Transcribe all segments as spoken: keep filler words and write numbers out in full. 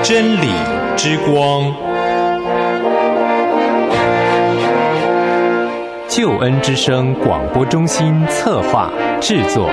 真理之光，救恩之声广播中心策划制作。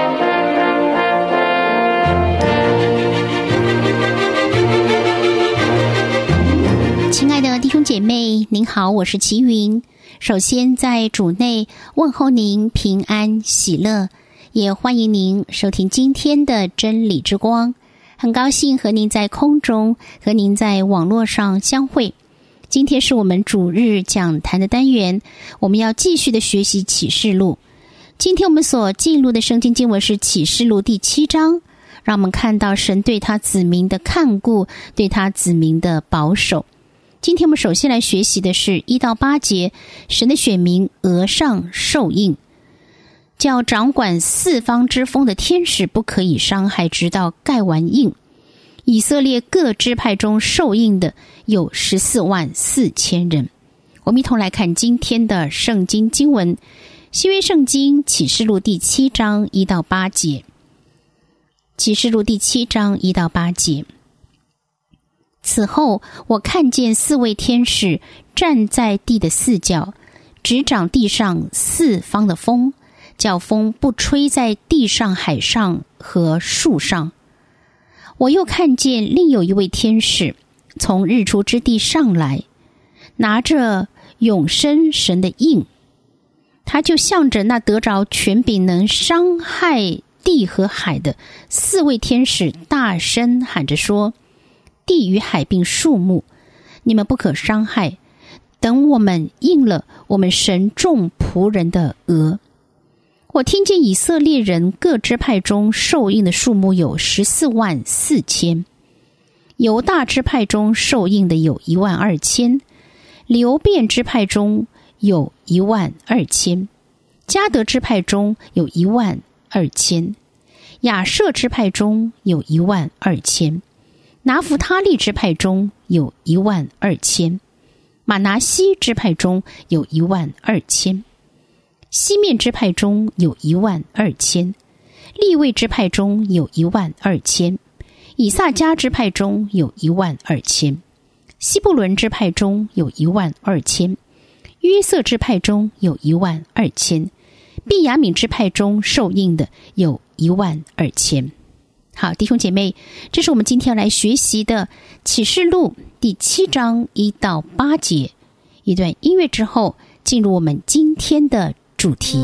亲爱的弟兄姐妹，您好，我是齐云。首先在主内问候您平安喜乐，也欢迎您收听今天的真理之光。很高兴和您在空中，和您在网络上相会。今天是我们主日讲坛的单元，我们要继续的学习启示录。今天我们所进入的圣经经文是启示录第七章，让我们看到神对他子民的看顾，对他子民的保守。今天我们首先来学习的是一到八节，神的选民额上受印，叫掌管四方之风的天使不可以伤害，直到盖完印。以色列各支派中受印的有十四万四千人。我们一同来看今天的圣经经文，新约圣经启示录第七章一到八节。启示录第七章一到八节。此后，我看见四位天使站在地的四角，执掌地上四方的风，叫风不吹在地上、海上和树上。我又看见另有一位天使从日出之地上来，拿着永生神的印，他就向着那得着权柄能伤害地和海的四位天使大声喊着说：地与海并树木，你们不可伤害，等我们印了我们神众仆人的额。我听见以色列人各支派中受印的数目有十四万四千，犹大支派中受印的有一万二千，流便支派中有一万二千，迦得支派中有一万二千，亚设支派中有一万二千，拿弗他利支派中有一万二千，马拿西支派中有一万二千，西面支派中有一万二千，利未支派中有一万二千，以萨迦支派中有一万二千，西布伦支派中有一万二千，约瑟支派中有一万二千，便雅悯支派中受印的有一万二千。好，弟兄姐妹，这是我们今天要来学习的启示录第七章一到八节。一段音乐之后，进入我们今天的主题。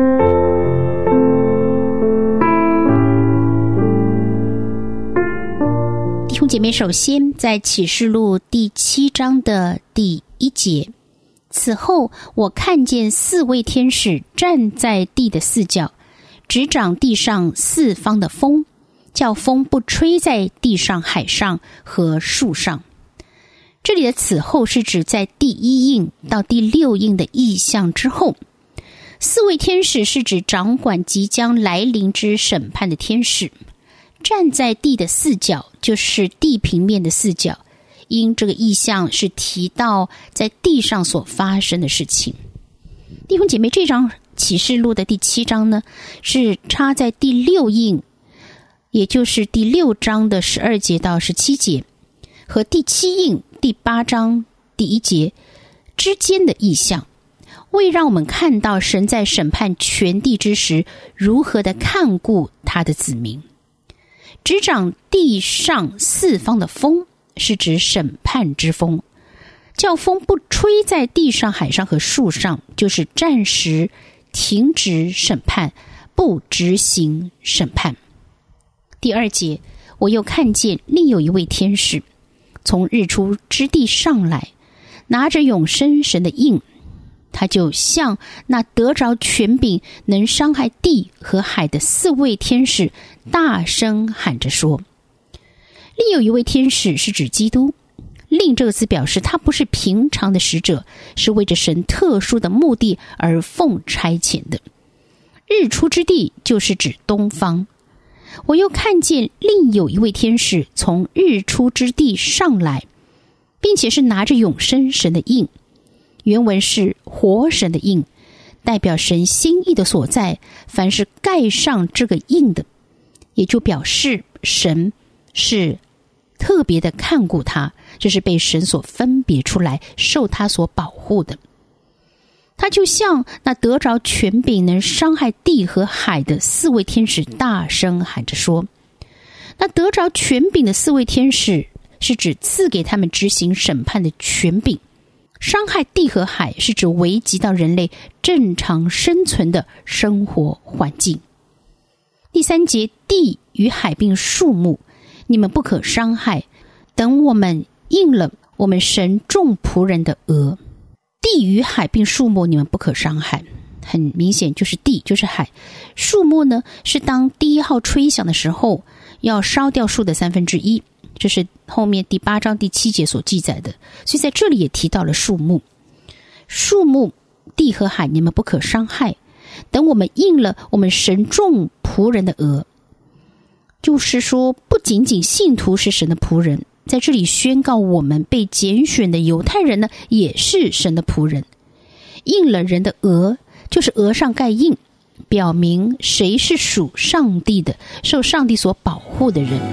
弟兄姐妹，首先在启示录第七章的第一节，此后我看见四位天使站在地的四角，执掌地上四方的风，叫风不吹在地上、海上和树上。这里的此后是指在第一印到第六印的异象之后。四位天使是指掌管即将来临之审判的天使，站在地的四角就是地平面的四角，因这个异象是提到在地上所发生的事情。弟兄姐妹，这章启示录的第七章呢，是插在第六印，也就是第六章的十二节到十七节，和第七印第八章第一节之间的异象，为让我们看到神在审判全地之时如何的看顾他的子民。执掌地上四方的风是指审判之风，叫风不吹在地上、海上和树上，就是暂时停止审判，不执行审判。第二节，我又看见另有一位天使从日出之地上来，拿着永生神的印，他就向那得着权柄能伤害地和海的四位天使大声喊着说。另有一位天使是指基督，另这个词表示他不是平常的使者，是为着神特殊的目的而奉差遣的。日出之地就是指东方。我又看见另有一位天使从日出之地上来，并且是拿着永生神的印，原文是活神的印，代表神心意的所在，凡是盖上这个印的，也就表示神是特别的看顾他，这是被神所分别出来，受他所保护的。他就像那得着权柄能伤害地和海的四位天使大声喊着说，那得着权柄的四位天使是指赐给他们执行审判的权柄，伤害地和海是指危及到人类正常生存的生活环境。第三节，地与海并树木，你们不可伤害，等我们应了我们神众仆人的额。地与海并树木，你们不可伤害，很明显就是地就是海。树木呢，是当第一号吹响的时候要烧掉树的三分之一，这是后面第八章第七节所记载的，所以在这里也提到了树木。树木、地和海你们不可伤害，等我们应了我们神众仆人的额。就是说不仅仅信徒是神的仆人，在这里宣告我们被拣选的犹太人呢，也是神的仆人。应了人的额，就是额上盖印，表明谁是属上帝的，受上帝所保护的人。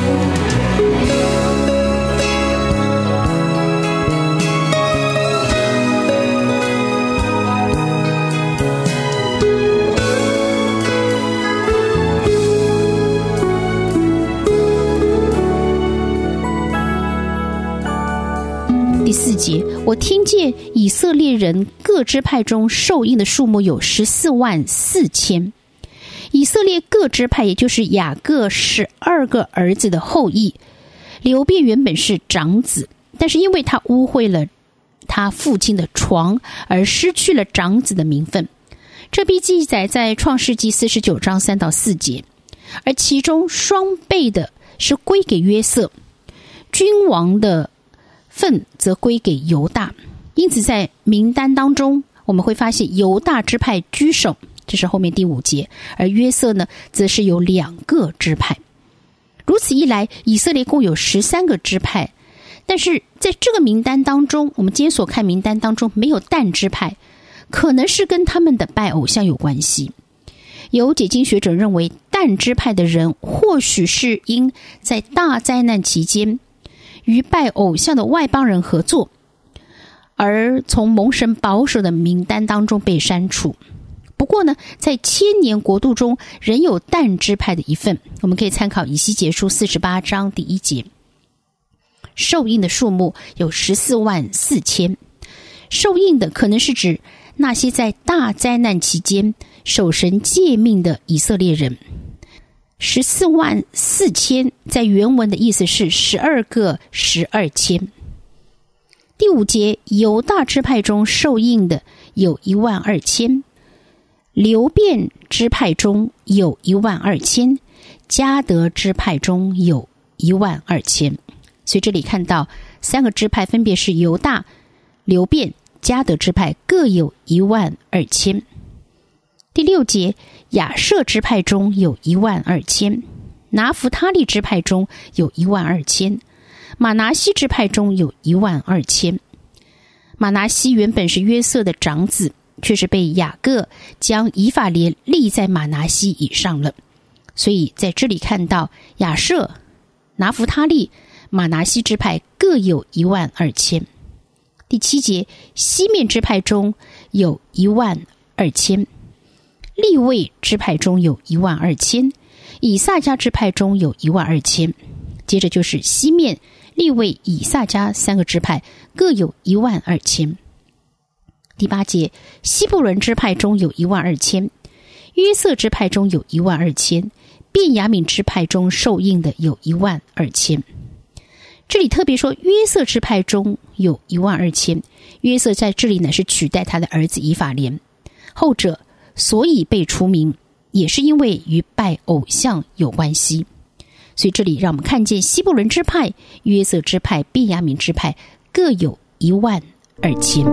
第四节，我听见以色列人各支派中受印的数目有十四万四千。以色列各支派，也就是雅各十二个儿子的后裔。流便原本是长子，但是因为他污秽了他父亲的床，而失去了长子的名分。这必记载在创世纪四十九章三到四节。而其中双倍的是归给约瑟，君王的份则归给犹大。因此在名单当中，我们会发现犹大支派居首，这是后面第五节，而约瑟呢，则是有两个支派。如此一来，以色列共有十三个支派，但是在这个名单当中，我们今天所看名单当中没有但支派，可能是跟他们的拜偶像有关系。有解经学者认为，但支派的人或许是因在大灾难期间与拜偶像的外邦人合作，而从蒙神保守的名单当中被删除。不过呢，在千年国度中仍有但支派的一份，我们可以参考以西结书四十八章第一节。受印的数目有十四万四千，受印的可能是指那些在大灾难期间守神诫命的以色列人。十四万四千在原文的意思是十二个十二千。第五节，犹大支派中受印的有一万二千，流便支派中有一万二千，迦得支派中有一万二千。所以这里看到三个支派分别是犹大、流便、迦得支派各有一万二千。第六节，亚设支派中有一万二千，拿弗他利支派中有一万二千，马拿西支派中有一万二千。马拿西原本是约瑟的长子，却是被雅各将以法莲立在马拿西以上了。所以在这里看到亚设、拿弗他利、马拿西支派各有一万二千。第七节，西面支派中有一万二千，利未支派中有一万二千，以萨迦支派中有一万二千。接着就是西面、利未、以萨迦三个支派各有一万二千。第八节，西布伦支派中有一万二千，约瑟支派中有一万二千，便雅悯支派中受印的有一万二千。这里特别说约瑟支派中有一万二千，约瑟在这里呢是取代他的儿子以法莲，后者所以被除名，也是因为与拜偶像有关系。所以这里让我们看见西布伦支派、约瑟支派、便雅悯支派各有一万二千。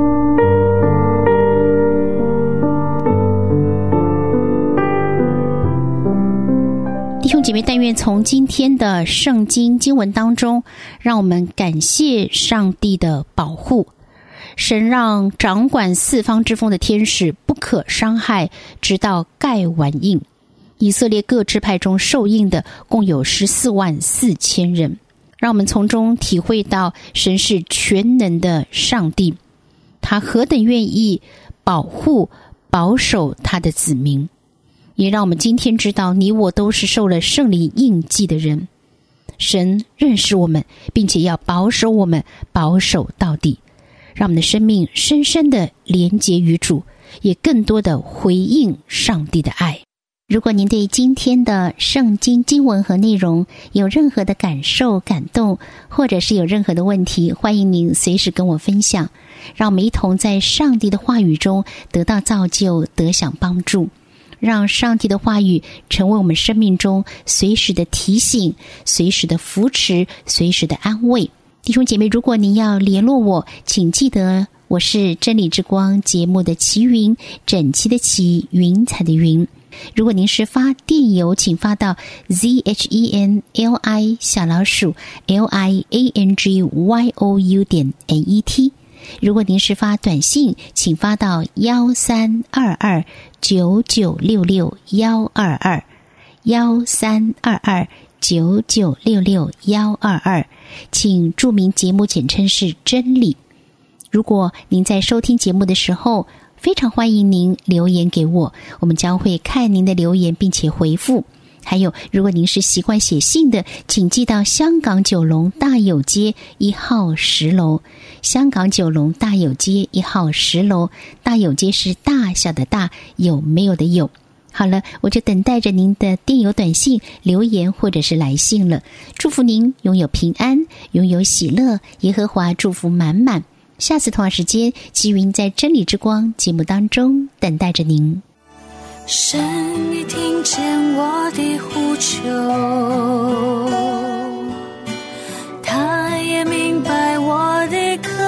弟兄姐妹，但愿从今天的圣经经文当中，让我们感谢上帝的保护。神让掌管四方之风的天使不可伤害，直到盖完印。以色列各支派中受印的共有十四万四千人。 让我们从中体会到神是全能的上帝，他何等愿意保护保守他的子民，也让我们今天知道你我都是受了圣灵印记的人。神认识我们，并且要保守我们，保守到底，让我们的生命深深的连结于主，也更多的回应上帝的爱。如果您对今天的圣经经文和内容有任何的感受、感动，或者是有任何的问题，欢迎您随时跟我分享，让我们一同在上帝的话语中得到造就，得享帮助，让上帝的话语成为我们生命中随时的提醒，随时的扶持，随时的安慰。弟兄姐妹，如果您要联络我，请记得我是真理之光节目的齐云，整齐的齐，云彩的云。如果您是发电邮，请发到 z h e n l i 小老鼠 l i a n g y o u 点 n e t。如果您是发短信，请发到幺三二二九九六六幺二二幺三二二九九六六幺二二，请注明节目简称是真理。如果您在收听节目的时候，非常欢迎您留言给我，我们将会看您的留言并且回复。还有，如果您是习惯写信的，请寄到香港九龙大有街一号十楼。香港九龙大有街一号十楼，大有街是大小的大，有没有的有。好了，我就等待着您的电邮、短信、留言或者是来信了。祝福您拥有平安，拥有喜乐，耶和华祝福满满。下次同样时间，齐云在真理之光节目当中等待着您。 神已听见我的呼求，他也明白我的渴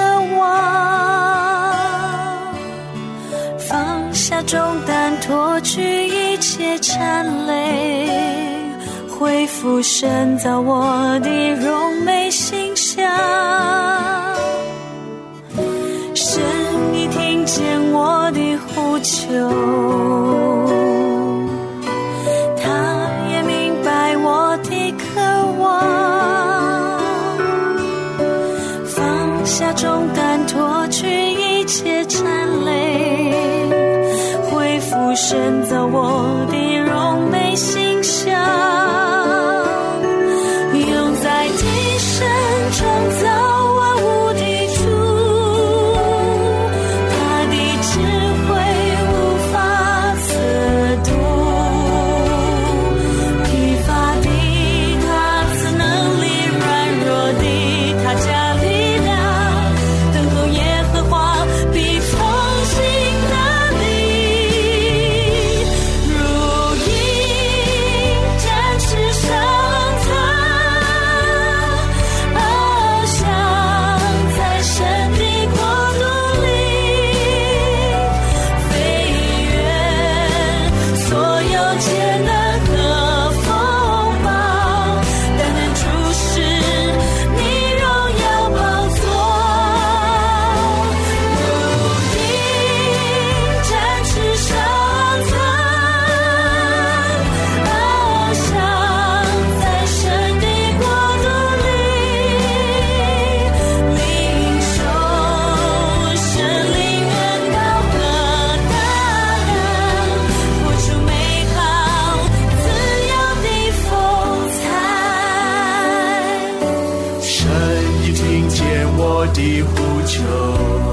望，放下重担，脱去一切缠累，恢复神造我的荣美形象。神已听见我的呼求，他也明白我的渴望，放下重担，脱去一切缠累，恢复神造我的荣美形象，用在地神创造的呼求。